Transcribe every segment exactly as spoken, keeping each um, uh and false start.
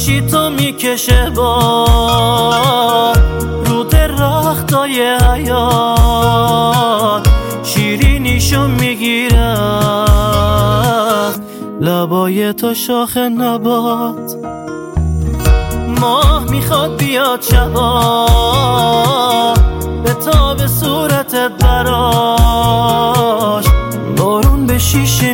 باشی تو میکشه با رو درختای حیات، شیرینیشو میگیره لبای تو شاخ نبات. ماه میخواد بیاد شبا به تاب صورتت براش، بارون به شیشه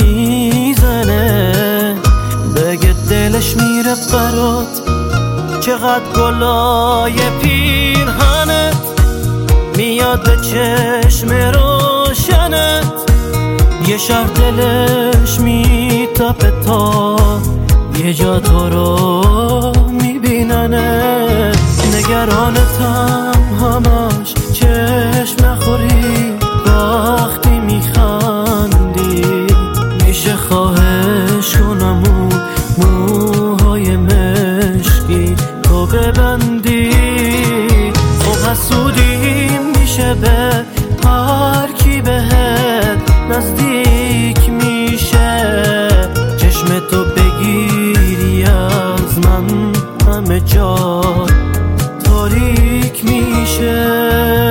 میزنه بگه دلش میره برات. چقدر گلای پیرهنت میاد به چشم روشنت، یه شب دلش میتپه تا یه جا تو رو میبیننه. نگرانتم همش چشم نخوری وقتی میخندی، میشه خواهش کنم اون موهای مشکی تو ببندی. خب حسودی میشه به هر کی بهت نزدیک میشه، چشم تو بگیری از من همه جا تاریک میشه.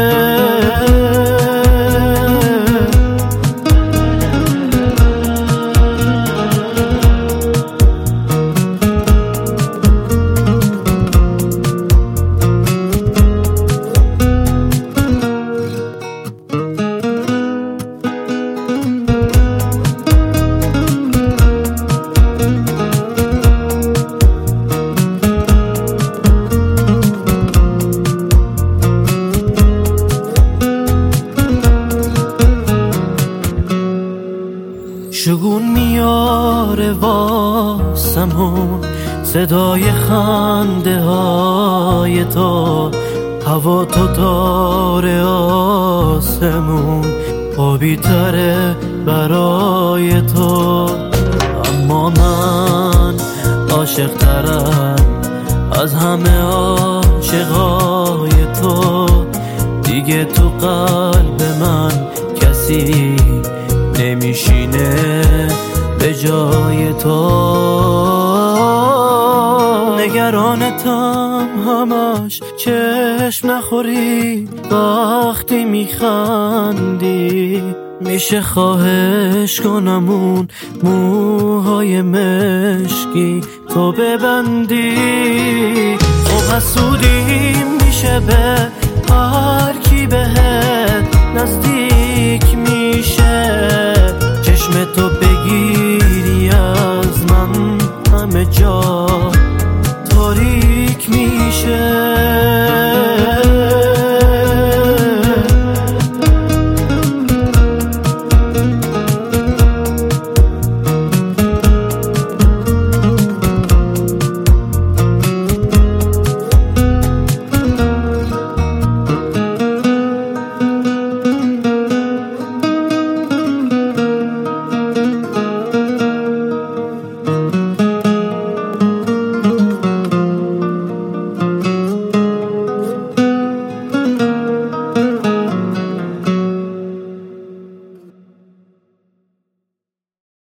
شگون میاره واسمون صدای خنده های تو، هوا تو داره آسمون آبی تره برای تو. اما من عاشق ترم از همه عاشقای تو، دیگه تو قلب من کسی نمیشینه به جای تو. نگرانتم همش چشم نخوری وقتی میخندی، میشه خواهش کنم اون موهای مشکی تو ببندی. خب حسودی میشه به